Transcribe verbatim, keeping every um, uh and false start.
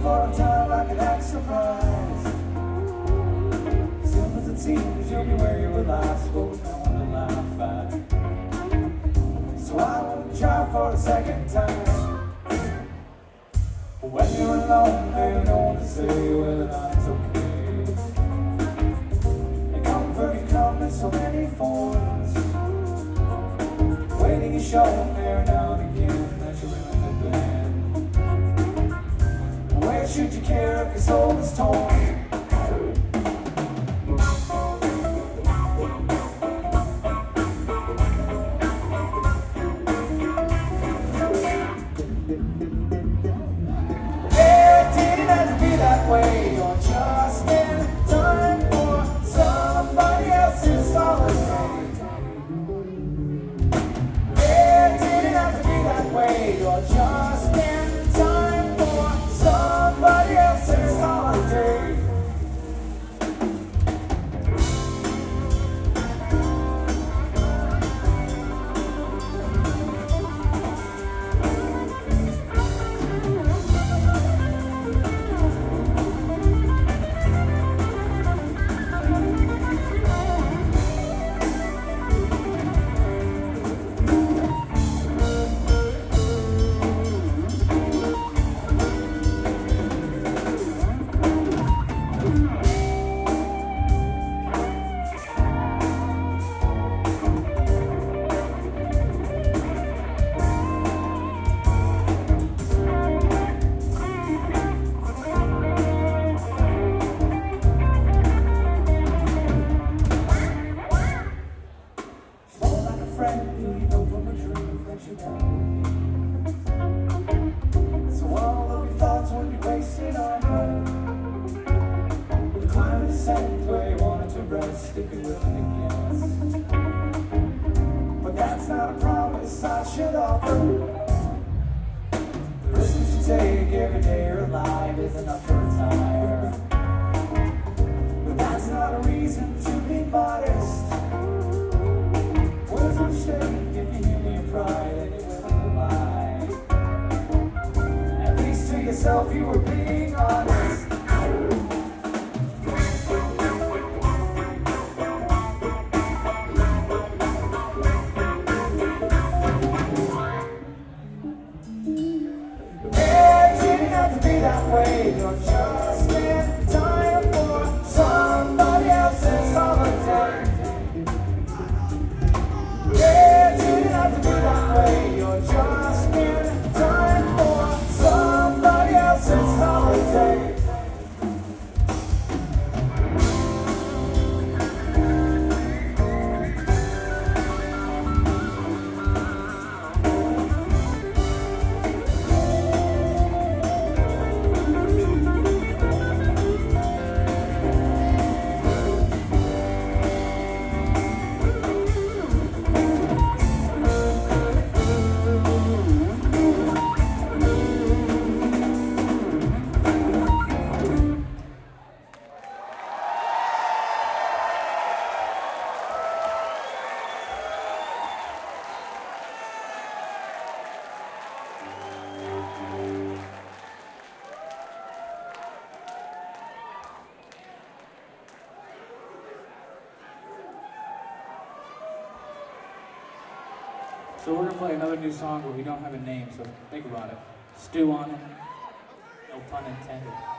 for a time I could act surprised. Simple as it seems, you'll be where you were last, but with no one to laugh at. So I won't try for a second time. But when you're alone, there's no one to say whether or not it's okay. And comfort can come in so many forms. Waiting is shown there now and again that you're in the bed. Where should you care if your soul is torn? So all of your thoughts would be wasted on her. The climate is set where you wanted to rest if you're willing to guess. But that's not a promise I should offer. The risks you take every day you're alive is enough to retire. But that's not a reason to be modest. Words are shame if you hear me in pride and you're willing to lie. At least to yourself you were being honest. It didn't have to be that way. You're just in time for somebody else's holiday. It didn't have to be that way. You're just in time for somebody else's holiday. So we're gonna play another new song where we don't have a name, so think about it. Stew on it. No pun intended.